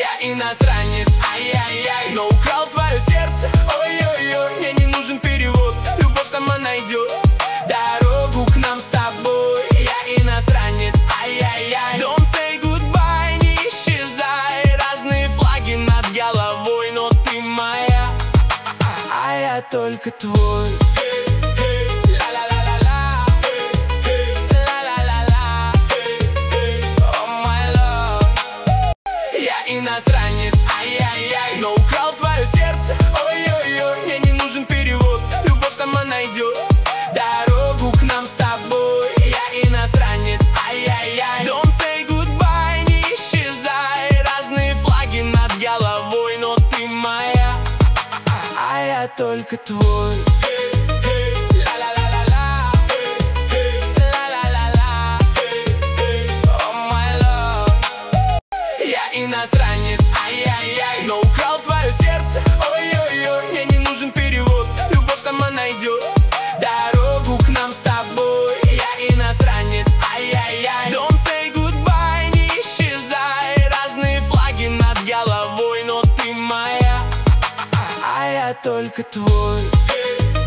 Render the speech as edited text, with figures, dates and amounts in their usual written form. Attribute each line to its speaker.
Speaker 1: Я иностранец, ай-яй-яй, но украл твое сердце, ой-ой-ой. Мне не нужен перевод, любовь сама найдет дорогу к нам с тобой. Я иностранец, ай-яй-яй, don't say goodbye, не исчезай. Разные флаги над головой, но ты моя, а я только твой. Иностранец, ай-яй-яй, но украл твое сердце, ой-ой-ой. Мне не нужен перевод, любовь сама найдет дорогу к нам с тобой. Я иностранец, ай-яй-яй, don't say goodbye, не исчезай. Разные флаги над головой, но ты моя, а я только твой. Иностранец, ай-яй-яй, но украл твое сердце, ой-ой-ой. Мне не нужен перевод, любовь сама найдет дорогу к нам с тобой. Я иностранец, ай-яй-яй, don't say goodbye, не исчезай. Разные флаги над головой, но ты моя, а я только твой.